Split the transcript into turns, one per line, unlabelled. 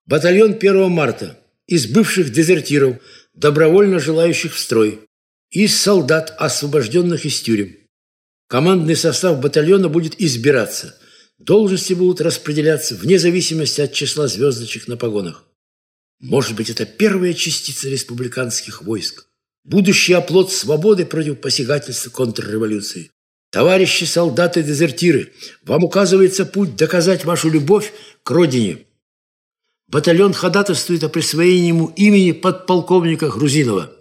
Батальон 1 марта из бывших дезертиров, добровольно желающих в строй, из солдат, освобожденных из тюрем. Командный состав батальона будет избираться. Должности будут распределяться вне зависимости от числа звездочек на погонах. Может быть, это первая частица республиканских войск, будущий оплот свободы против посягательства контрреволюции. Товарищи солдаты-дезертиры, вам указывается путь доказать вашу любовь к родине. Батальон ходатайствует о присвоении ему имени подполковника Грузинова.